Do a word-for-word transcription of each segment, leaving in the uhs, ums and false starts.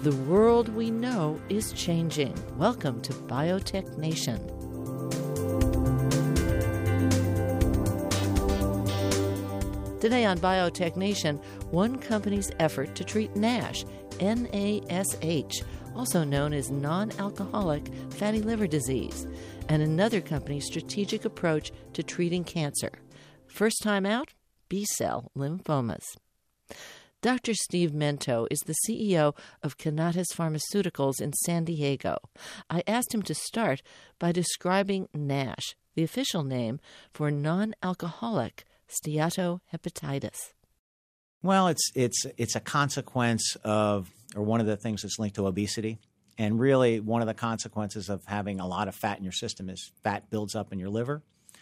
The world we know is changing. Welcome to Biotech Nation. Today on Biotech Nation, one company's effort to treat NASH, N A S H, also known as non-alcoholic fatty liver disease, and another company's strategic approach to treating cancer. First time out, B-cell lymphomas. Doctor Steve Mento is the C E O of Conatus Pharmaceuticals in San Diego. I asked him to start by describing NASH, the official name for non-alcoholic steatohepatitis. Well, it's it's it's a consequence of, or one of the things that's linked to obesity. And really, one of the consequences of having a lot of fat in your system is fat builds up in your liver.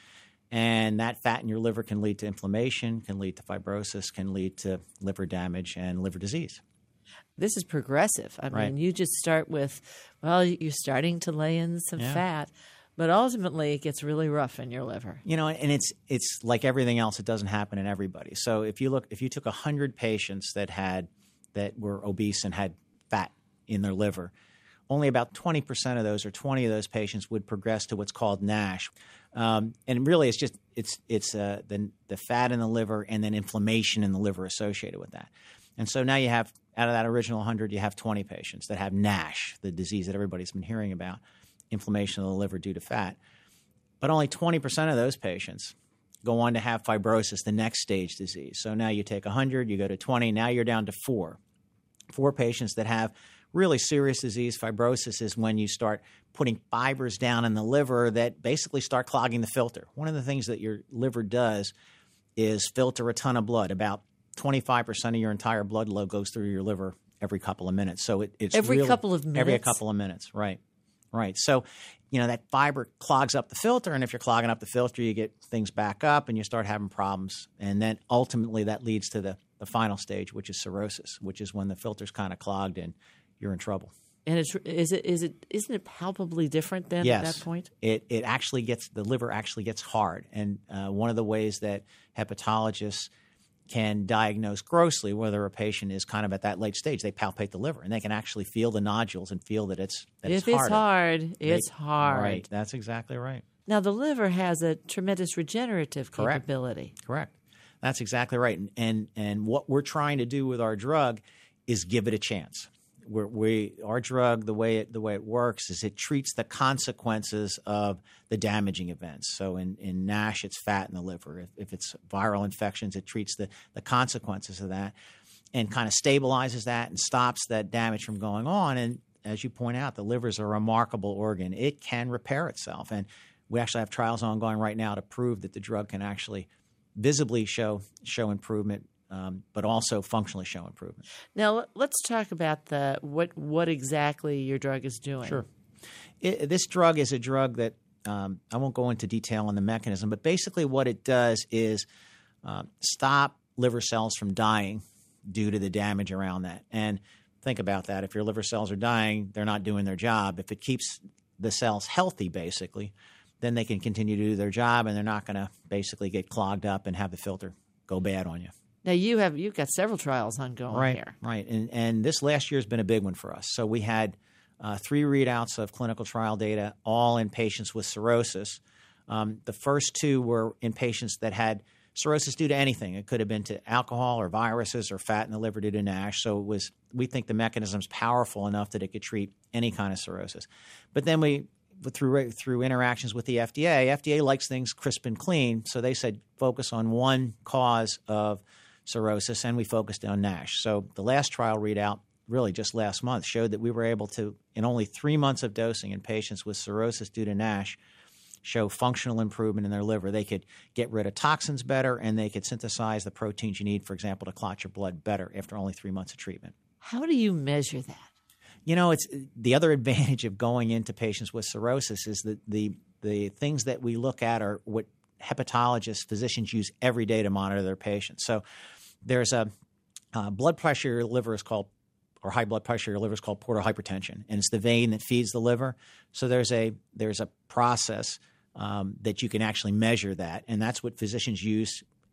And that fat in your liver can lead to inflammation, can lead to fibrosis, can lead to liver damage and liver disease. This is progressive. I Right. mean, you just start with, well, you're starting to lay in some Yeah. fat, but ultimately it gets really rough in your liver. You know, and it's it's like everything else, it doesn't happen in everybody. So if you look, if you took one hundred patients that had that were obese and had fat in their liver, only about twenty percent of those or twenty of those patients would progress to what's called NASH. Um, and really, it's just it's it's uh, the the fat in the liver and then inflammation in the liver associated with that. And so now you have, out of that original one hundred, you have twenty patients that have NASH, the disease that everybody's been hearing about, inflammation of the liver due to fat. But only twenty percent of those patients go on to have fibrosis, the next stage disease. So now you take one hundred, you go to twenty, now you're down to four. Four patients that have really serious disease. Fibrosis is when you start putting fibers down in the liver that basically start clogging the filter. One of the things that your liver does is filter a ton of blood. About twenty-five percent of your entire blood load goes through your liver every couple of minutes. So it, it's Every really, couple of minutes? Every couple of minutes, right. Right. So, you know, that fiber clogs up the filter, and if you're clogging up the filter, you get things back up and you start having problems. And then ultimately that leads to the, the final stage, which is cirrhosis, which is when the filter's kind of clogged and you're in trouble. And it's is it is it isn't it palpably different then Yes. at that point? It it actually gets the liver actually gets hard, and uh, one of the ways that hepatologists can diagnose grossly whether a patient is kind of at that late stage, they palpate the liver and they can actually feel the nodules and feel that it's that If it's it's hard, it's They- hard. Right, that's exactly right. Now the liver has a tremendous regenerative Correct. capability. Correct. That's exactly right. And, and and what we're trying to do with our drug is give it a chance. We're, we our drug, the way it the way it works is it treats the consequences of the damaging events. So in, in NASH, it's fat in the liver. If, if it's viral infections, it treats the, the consequences of that and kind of stabilizes that and stops that damage from going on. And as you point out, the liver is a remarkable organ. It can repair itself. And we actually have trials ongoing right now to prove that the drug can actually visibly show show improvement, um, but also functionally show improvement. Now let- let's talk about the what what exactly your drug is doing. Sure. It, this drug is a drug that um, I won't go into detail on the mechanism, but basically what it does is uh, stop liver cells from dying due to the damage around that. And think about that. If your liver cells are dying, they're not doing their job. If it keeps the cells healthy, basically, then they can continue to do their job and they're not going to basically get clogged up and have the filter go bad on you. Now you have you've got several trials ongoing Right, here. right. And, and this last year has been a big one for us. So we had uh, three readouts of clinical trial data, all in patients with cirrhosis. Um, the first two were in patients that had cirrhosis due to anything. It could have been to alcohol or viruses or fat in the liver due to NASH. So it was, we think the mechanism is powerful enough that it could treat any kind of cirrhosis. But then we, through through interactions with the F D A, F D A likes things crisp and clean. So they said focus on one cause of cirrhosis, and we focused on NASH. So the last trial readout, really just last month, showed that we were able to, in only three months of dosing in patients with cirrhosis due to NASH, show functional improvement in their liver. They could get rid of toxins better, and they could synthesize the proteins you need, for example, to clot your blood better after only three months of treatment. How do you measure that? You know, it's the other advantage of going into patients with cirrhosis is that the the things that we look at are what hepatologists, physicians use every day to monitor their patients. So there's a uh, blood pressure in your liver is called, or high blood pressure in your liver is called portal hypertension, and it's the vein that feeds the liver. So there's a there's a process um, that you can actually measure that, and that's what physicians use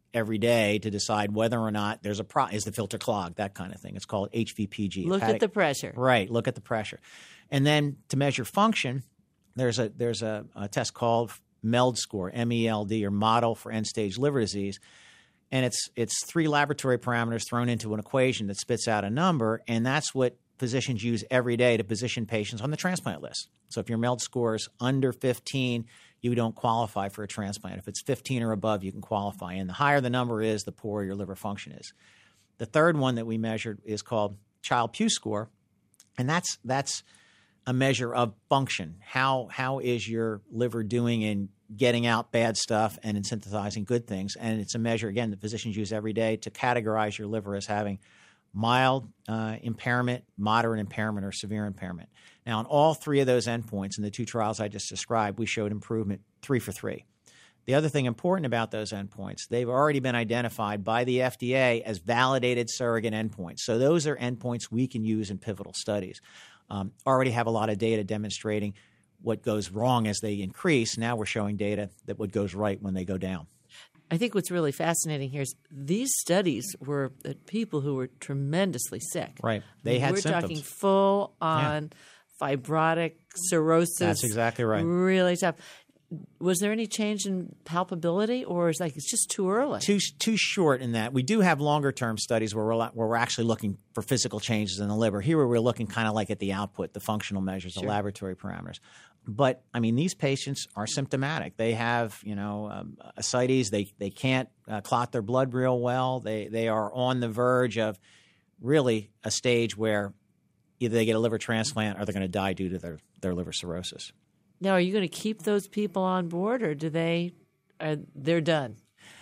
every day to decide whether or not there's a pro- is the filter clogged, that kind of thing. It's called H V P G. Look hepatic, at the pressure. Right. Look at the pressure. And then to measure function, there's a there's a, a test called MELD score, M E L D, or Model for End-Stage Liver Disease. And it's it's three laboratory parameters thrown into an equation that spits out a number, and that's what physicians use every day to position patients on the transplant list. So if your MELD score is under fifteen, you don't qualify for a transplant. If it's fifteen or above, you can qualify. And the higher the number is, the poorer your liver function is. The third one that we measured is called Child-Pugh score, and that's that's a measure of function. How how is your liver doing in getting out bad stuff and in synthesizing good things? And it's a measure, again, that physicians use every day to categorize your liver as having mild uh, impairment, moderate impairment, or severe impairment. Now, on all three of those endpoints in the two trials I just described, we showed improvement three for three. The other thing important about those endpoints, they've already been identified by the F D A as validated surrogate endpoints. So those are endpoints we can use in pivotal studies. Um, already have a lot of data demonstrating what goes wrong as they increase. Now we're showing data that what goes right when they go down. I think what's really fascinating here is these studies were at people who were tremendously sick. Right. They had we're symptoms. We're talking full on yeah. fibrotic cirrhosis. That's exactly right. Really tough. Was there any change in palpability, or is like it's just too early? Too too short in that. We do have longer term studies where we're where we're actually looking for physical changes in the liver. Here we're looking kind of like at the output, the functional measures, sure. the laboratory parameters. But I mean, these patients are symptomatic. They have you know um, ascites. They they can't uh, clot their blood real well. They they are on the verge of really a stage where either they get a liver transplant or they're going to die due to their their liver cirrhosis. Now, are you going to keep those people on board, or do they? Are, they're done.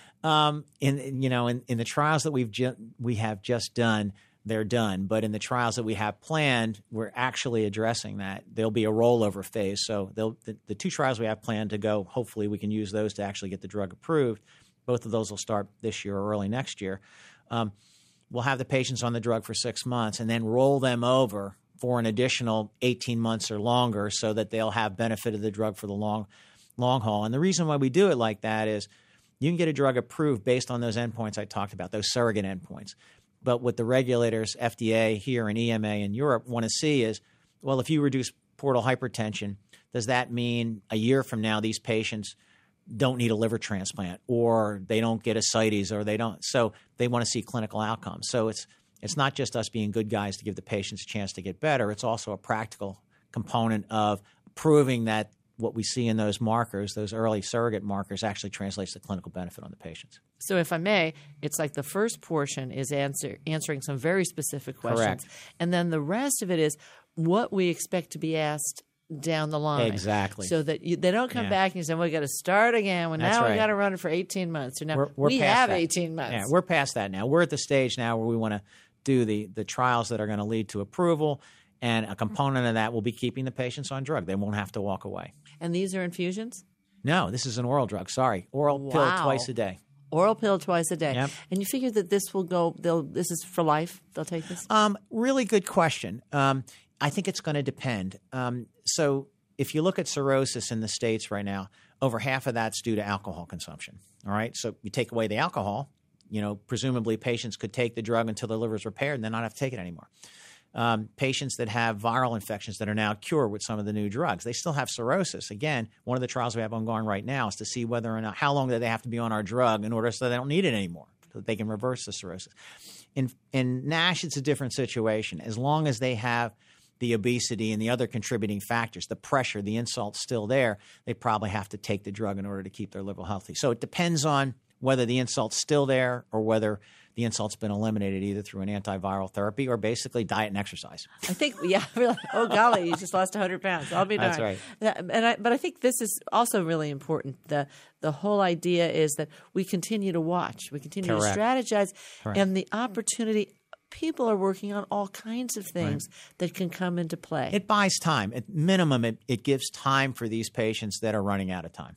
Um, in you know, in, in the trials that we've ju- we have just done, they're done. But in the trials that we have planned, we're actually addressing that. There'll be a rollover phase. So they'll, the, the two trials we have planned to go, hopefully we can use those to actually get the drug approved. Both of those will start this year or early next year. Um, we'll have the patients on the drug for six months and then roll them over for an additional eighteen months or longer so that they'll have benefit of the drug for the long long haul. And the reason why we do it like that is you can get a drug approved based on those endpoints I talked about, those surrogate endpoints. But what the regulators, F D A here and E M A in Europe, want to see is, well, if you reduce portal hypertension, does that mean a year from now these patients don't need a liver transplant or they don't get ascites or they don't? So they want to see clinical outcomes. So it's It's not just us being good guys to give the patients a chance to get better. It's also a practical component of proving that what we see in those markers, those early surrogate markers, actually translates to clinical benefit on the patients. So if I may, it's like the first portion is answer, answering some very specific questions. Correct. And then the rest of it is what we expect to be asked down the line. Exactly. So that you, they don't come yeah. back and you say, well, we got to start again. Well, That's now right. we got to run it for eighteen months. Or now we're, we're we past have that. eighteen months. Yeah, we're past that now. We're at the stage now where we want to do the, the trials that are going to lead to approval, and a component of that will be keeping the patients on drug. They won't have to walk away. And these are infusions? No, this is an oral drug. Sorry. Oral Wow. pill twice a day. Oral pill twice a day. Yep. And you figure that this will go, they'll, this is for life? They'll take this? Um, really good question. Um, I think it's going to depend. Um, so if you look at cirrhosis in the States right now, over half of that's due to alcohol consumption. All right? So you take away the alcohol, you know, presumably patients could take the drug until their liver is repaired and then not have to take it anymore. Um, patients that have viral infections that are now cured with some of the new drugs, they still have cirrhosis. Again, one of the trials we have ongoing right now is to see whether or not how long do they have to be on our drug in order so they don't need it anymore, so that they can reverse the cirrhosis. In, in NASH, it's a different situation. As long as they have the obesity and the other contributing factors, the pressure, the insult's still there, they probably have to take the drug in order to keep their liver healthy. So it depends on whether the insult's still there or whether the insult's been eliminated either through an antiviral therapy or basically diet and exercise. I think, yeah, we're like, oh, golly, you just lost one hundred pounds. I'll be darned. That's right. And I, but I think this is also really important. The the whole idea is that we continue to watch. We continue Correct. to strategize. Correct. And the opportunity, people are working on all kinds of things right. that can come into play. It buys time. At minimum, it, it gives time for these patients that are running out of time.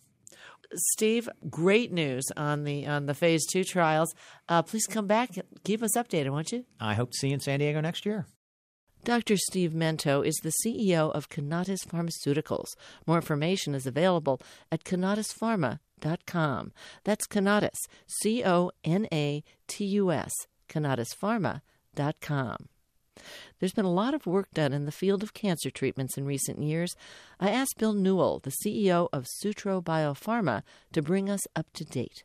Steve, great news on the on the phase two trials. Uh, please come back. Keep us updated, won't you? I hope to see you in San Diego next year. Doctor Steve Mento is the C E O of Conatus Pharmaceuticals. More information is available at conatus pharma dot com. That's Conatus, C O N A T U S, Conatus Pharma dot com. There's been a lot of work done in the field of cancer treatments in recent years. I asked Bill Newell, the C E O of Sutro Biopharma, to bring us up to date.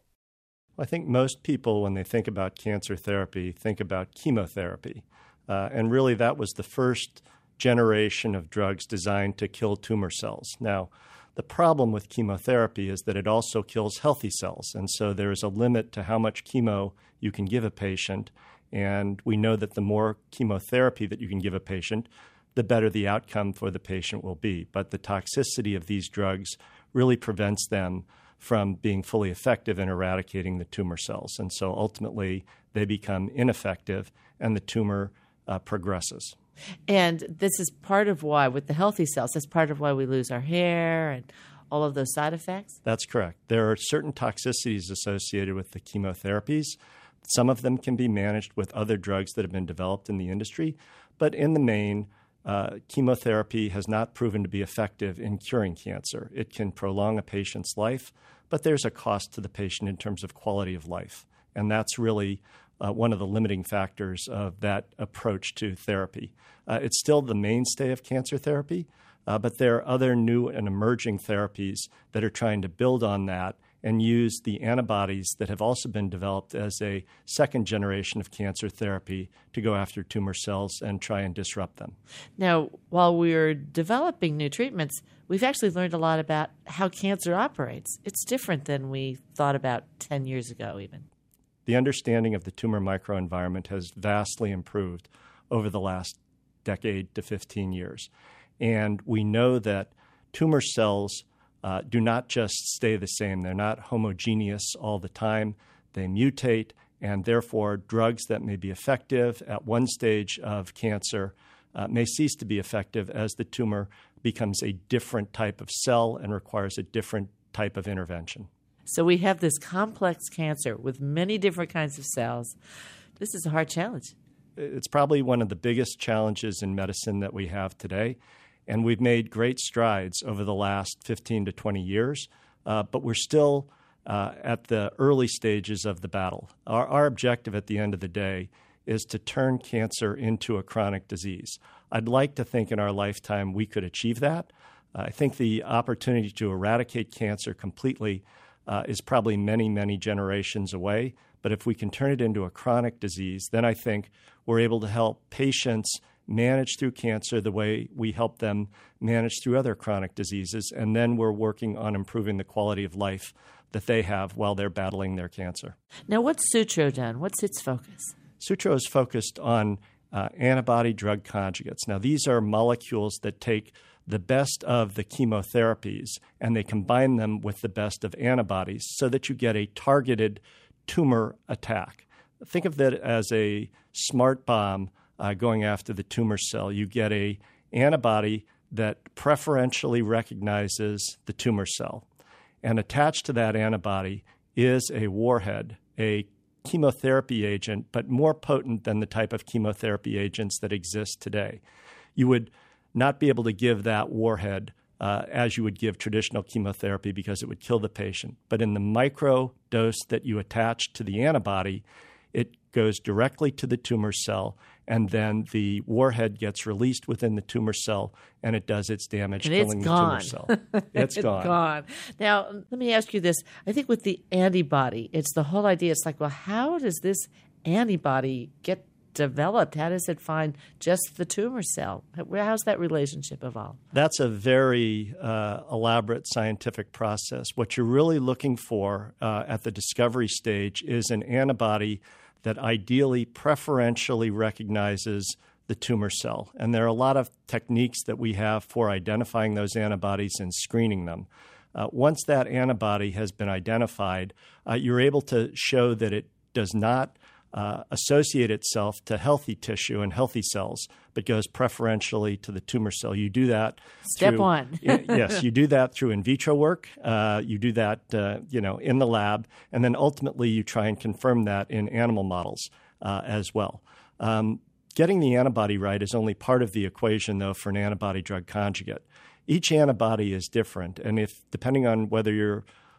I think most people, when they think about cancer therapy, think about chemotherapy. Uh, and really, that was the first generation of drugs designed to kill tumor cells. Now, the problem with chemotherapy is that it also kills healthy cells. And so there is a limit to how much chemo you can give a patient. And we know that the more chemotherapy that you can give a patient, the better the outcome for the patient will be. But the toxicity of these drugs really prevents them from being fully effective in eradicating the tumor cells. And so ultimately, they become ineffective and the tumor uh, progresses. And this is part of why, with the healthy cells, that's part of why we lose our hair and all of those side effects? That's correct. There are certain toxicities associated with the chemotherapies. Some of them can be managed with other drugs that have been developed in the industry. But in the main, uh, chemotherapy has not proven to be effective in curing cancer. It can prolong a patient's life, but there's a cost to the patient in terms of quality of life. And that's really uh, one of the limiting factors of that approach to therapy. Uh, it's still the mainstay of cancer therapy, uh, but there are other new and emerging therapies that are trying to build on that and use the antibodies that have also been developed as a second generation of cancer therapy to go after tumor cells and try and disrupt them. Now, while we're developing new treatments, we've actually learned a lot about how cancer operates. It's different than we thought about ten years ago even. The understanding of the tumor microenvironment has vastly improved over the last decade to fifteen years. And we know that tumor cells Uh, do not just stay the same. They're not homogeneous all the time. They mutate, and therefore drugs that may be effective at one stage of cancer uh, may cease to be effective as the tumor becomes a different type of cell and requires a different type of intervention. So we have this complex cancer with many different kinds of cells. This is a hard challenge. It's probably one of the biggest challenges in medicine that we have today. And we've made great strides over the last fifteen to twenty years, uh, but we're still uh, at the early stages of the battle. Our, our objective at the end of the day is to turn cancer into a chronic disease. I'd like to think in our lifetime we could achieve that. Uh, I think the opportunity to eradicate cancer completely uh, is probably many, many generations away. But if we can turn it into a chronic disease, then I think we're able to help patients manage through cancer the way we help them manage through other chronic diseases, and then we're working on improving the quality of life that they have while they're battling their cancer. Now, what's Sutro done? What's its focus? Sutro is focused on uh, antibody-drug conjugates. Now, these are molecules that take the best of the chemotherapies and they combine them with the best of antibodies so that you get a targeted tumor attack. Think of that as a smart bomb Uh, going after the tumor cell. You get a antibody that preferentially recognizes the tumor cell. And attached to that antibody is a warhead, a chemotherapy agent, but more potent than the type of chemotherapy agents that exist today. You would not be able to give that warhead uh, as you would give traditional chemotherapy because it would kill the patient. But in the micro dose that you attach to the antibody, it goes directly to the tumor cell, and then the warhead gets released within the tumor cell, and it does its damage, and killing it's the gone. tumor cell. It's, it's gone. gone. Now, let me ask you this. I think with the antibody, it's the whole idea. It's like, well, how does this antibody get developed? How does it find just the tumor cell? How's that relationship evolve? That's a very uh, elaborate scientific process. What you're really looking for uh, at the discovery stage is an antibody that ideally preferentially recognizes the tumor cell. And there are a lot of techniques that we have for identifying those antibodies and screening them. Uh, once that antibody has been identified, uh, you're able to show that it does not uh, associate itself to healthy tissue and healthy cells, but goes preferentially to the tumor cell. You do that Step through, one. yes, you do that through in vitro work. Uh, you do that, uh, you know, in the lab, and then ultimately you try and confirm that in animal models uh, as well. Um, getting the antibody right is only part of the equation, though, for an antibody-drug conjugate. Each antibody is different, and if depending on whether you're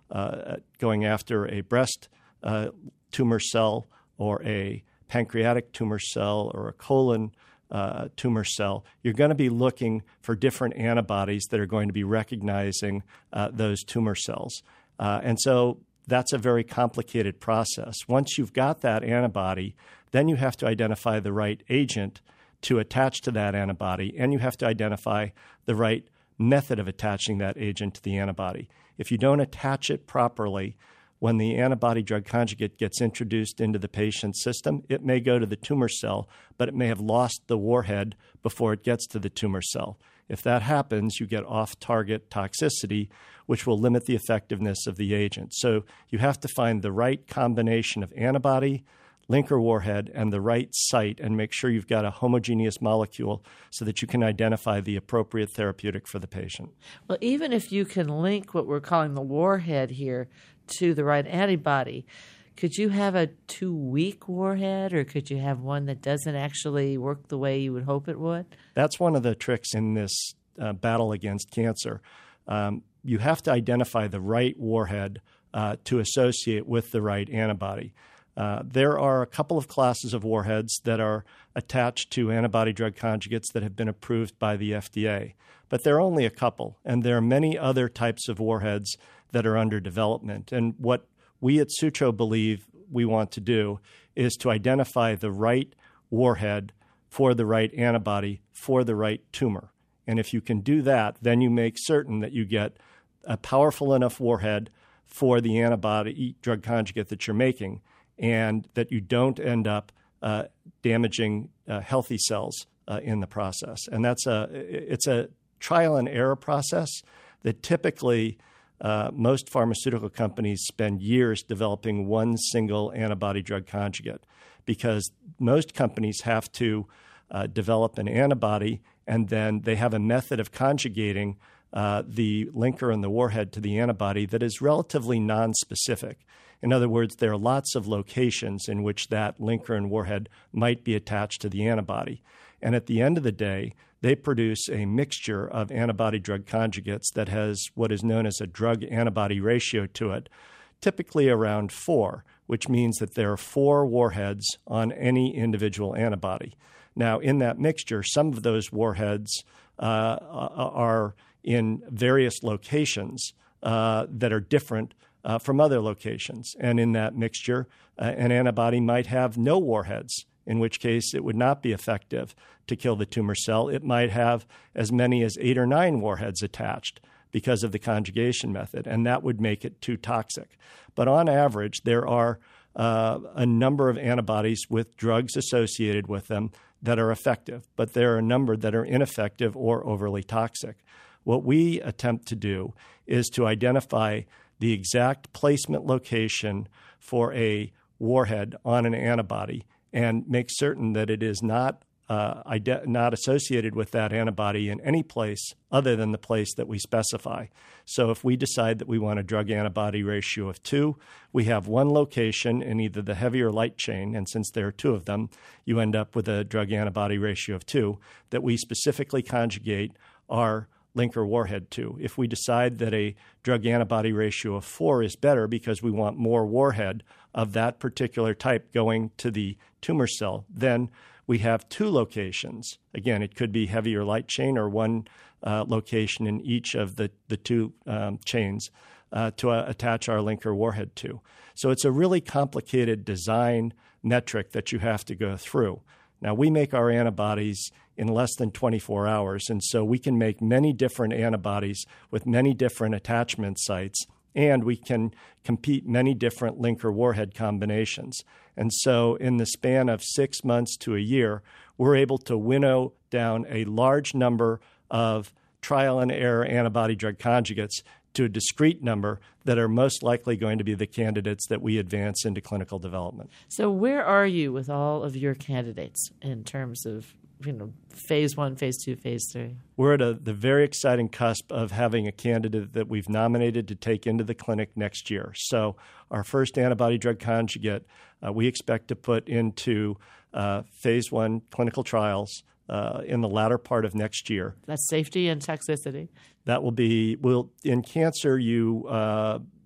uh, going after a breast uh, tumor cell or a pancreatic tumor cell or a colon uh, tumor cell, you're going to be looking for different antibodies that are going to be recognizing uh, those tumor cells. Uh, and so that's a very complicated process. Once you've got that antibody, then you have to identify the right agent to attach to that antibody, and you have to identify the right method of attaching that agent to the antibody. If you don't attach it properly, when the antibody drug conjugate gets introduced into the patient's system, it may go to the tumor cell, but it may have lost the warhead before it gets to the tumor cell. If that happens, you get off-target toxicity, which will limit the effectiveness of the agent. So you have to find the right combination of antibody, linker warhead, and the right site, and make sure you've got a homogeneous molecule so that you can identify the appropriate therapeutic for the patient. Well, even if you can link what we're calling the warhead here to the right antibody, could you have a two-week warhead, or could you have one that doesn't actually work the way you would hope it would? That's one of the tricks in this uh, battle against cancer. Um, you have to identify the right warhead uh, to associate with the right antibody. Uh, there are a couple of classes of warheads that are attached to antibody-drug conjugates that have been approved by the F D A, but there are only a couple, and there are many other types of warheads that are under development. And what we at Sutro believe we want to do is to identify the right warhead for the right antibody for the right tumor. And if you can do that, then you make certain that you get a powerful enough warhead for the antibody-drug conjugate that you're making, and that you don't end up uh, damaging uh, healthy cells uh, in the process. And that's a it's a trial and error process that typically uh, most pharmaceutical companies spend years developing one single antibody-drug conjugate, because most companies have to uh, develop an antibody, and then they have a method of conjugating uh, the linker and the warhead to the antibody that is relatively nonspecific. In other words, there are lots of locations in which that linker and warhead might be attached to the antibody. And at the end of the day, they produce a mixture of antibody-drug conjugates that has what is known as a drug-antibody ratio to it, typically around four, which means that there are four warheads on any individual antibody. Now, in that mixture, some of those warheads uh, are in various locations uh, that are different Uh, from other locations. And in that mixture, uh, an antibody might have no warheads, in which case it would not be effective to kill the tumor cell. It might have as many as eight or nine warheads attached because of the conjugation method, and that would make it too toxic. But on average, there are uh, a number of antibodies with drugs associated with them that are effective, but there are a number that are ineffective or overly toxic. What we attempt to do is to identify the exact placement location for a warhead on an antibody and make certain that it is not uh, ide- not associated with that antibody in any place other than the place that we specify. So if we decide that we want a drug-antibody ratio of two, we have one location in either the heavy or light chain, and since there are two of them, you end up with a drug-antibody ratio of two that we specifically conjugate our linker warhead to. If we decide that a drug-antibody ratio of four is better because we want more warhead of that particular type going to the tumor cell, then we have two locations. Again, it could be heavy or light chain, or one uh, location in each of the, the two um, chains uh, to uh, attach our linker warhead to. So it's a really complicated design metric that you have to go through. Now, we make our antibodies in less than twenty-four hours, and so we can make many different antibodies with many different attachment sites, and we can compete many different linker warhead combinations. And so in the span of six months to a year, we're able to winnow down a large number of trial and error antibody-drug conjugates to a discrete number that are most likely going to be the candidates that we advance into clinical development. So where are you with all of your candidates in terms of, you know, phase one, phase two, phase three? We're at a, the very exciting cusp of having a candidate that we've nominated to take into the clinic next year. So our first antibody-drug conjugate, uh, we expect to put into uh, phase one clinical trials uh, in the latter part of next year. That's safety and toxicity. That will be, will in cancer, you uh,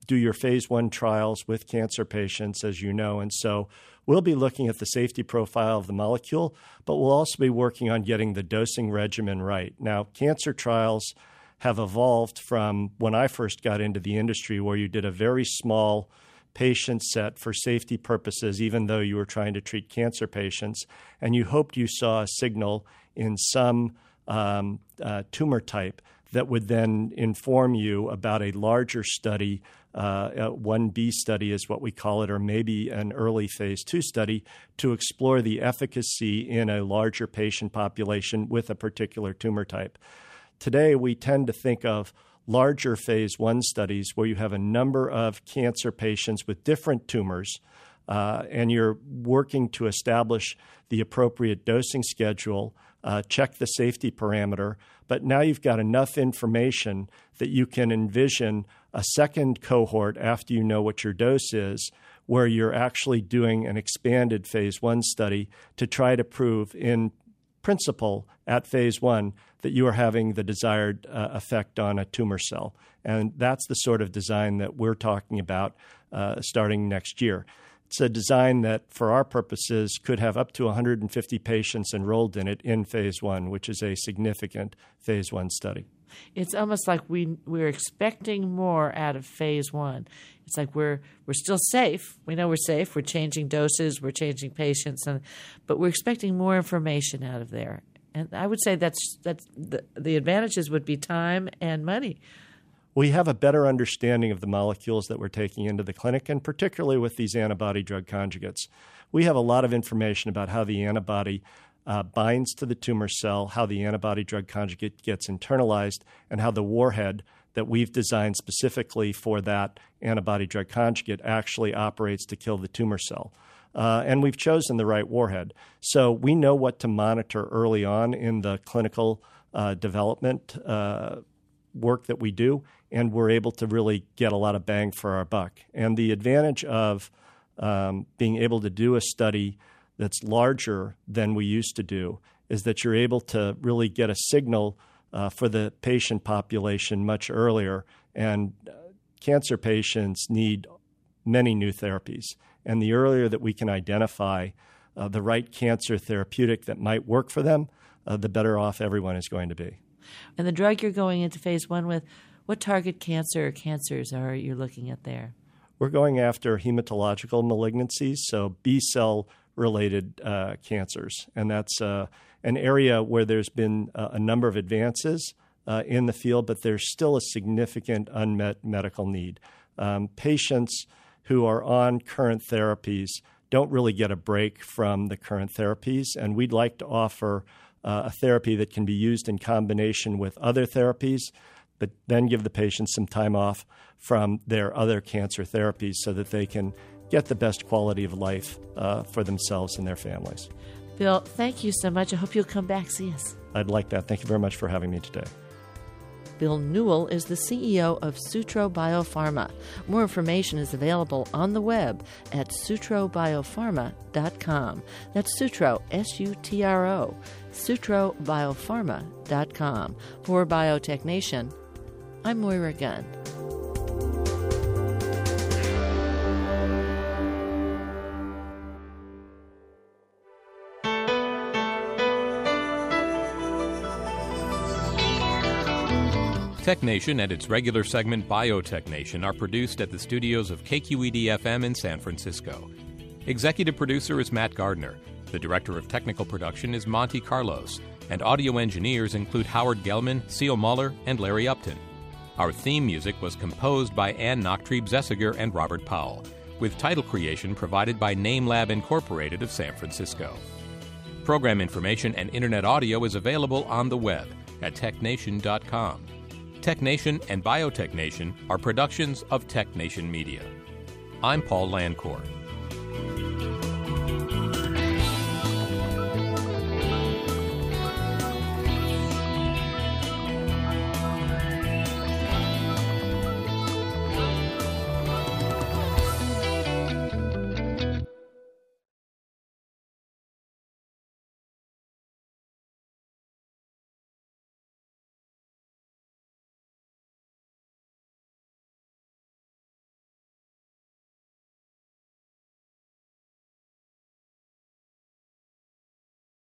do your phase one trials with cancer patients, as you know, and so we'll be looking at the safety profile of the molecule, but we'll also be working on getting the dosing regimen right. Now, cancer trials have evolved from when I first got into the industry, where you did a very small patient set for safety purposes, even though you were trying to treat cancer patients, and you hoped you saw a signal in some um, uh, tumor type that would then inform you about a larger study, uh, a one B study is what we call it, or maybe an early phase two study to explore the efficacy in a larger patient population with a particular tumor type. Today, we tend to think of larger phase one studies where you have a number of cancer patients with different tumors, uh, and you're working to establish the appropriate dosing schedule, uh, check the safety parameter, but now you've got enough information that you can envision a second cohort after you know what your dose is, where you're actually doing an expanded phase one study to try to prove in principle at phase one that you are having the desired uh, effect on a tumor cell. And that's the sort of design that we're talking about uh, starting next year. It's a design that, for our purposes, could have up to one hundred fifty patients enrolled in it in phase one, which is a significant phase one study. It's almost like we, we're expecting more out of phase one. It's like we're we're still safe. We know we're safe. We're changing doses. We're changing patients, and but we're expecting more information out of there. And I would say that's that's the, the advantages would be time and money. We have a better understanding of the molecules that we're taking into the clinic, and particularly with these antibody-drug conjugates. We have a lot of information about how the antibody uh, binds to the tumor cell, how the antibody-drug conjugate gets internalized, and how the warhead that we've designed specifically for that antibody-drug conjugate actually operates to kill the tumor cell. Uh, and we've chosen the right warhead. So we know what to monitor early on in the clinical uh, development uh, work that we do, and we're able to really get a lot of bang for our buck. And the advantage of um, being able to do a study that's larger than we used to do is that you're able to really get a signal uh, for the patient population much earlier. And uh, cancer patients need many new therapies. And the earlier that we can identify uh, the right cancer therapeutic that might work for them, uh, the better off everyone is going to be. And the drug you're going into phase one with, what target cancer or cancers are you looking at there? We're going after hematological malignancies, so B-cell-related uh, cancers. And that's uh, an area where there's been uh, a number of advances uh, in the field, but there's still a significant unmet medical need. Um, patients who are on current therapies don't really get a break from the current therapies, and we'd like to offer uh, a therapy that can be used in combination with other therapies, but then give the patient some time off from their other cancer therapies so that they can get the best quality of life uh, for themselves and their families. Bill, thank you so much. I hope you'll come back see us. I'd like that. Thank you very much for having me today. Bill Newell is the C E O of Sutro Biopharma. More information is available on the web at sutro biopharma dot com. That's Sutro, S U T R O, sutro biopharma dot com. For Biotech Nation, I'm Moira Gunn. Tech Nation and its regular segment Biotech Nation are produced at the studios of K Q E D F M in San Francisco. Executive producer is Matt Gardner. The director of technical production is Monty Carlos. And audio engineers include Howard Gelman, Seal Muller, and Larry Upton. Our theme music was composed by Ann Nachtrieb-Zessiger and Robert Powell, with title creation provided by NameLab Incorporated of San Francisco. Program information and internet audio is available on the web at tech nation dot com. Tech Nation and Biotech Nation are productions of Tech Nation Media. I'm Paul Landcore.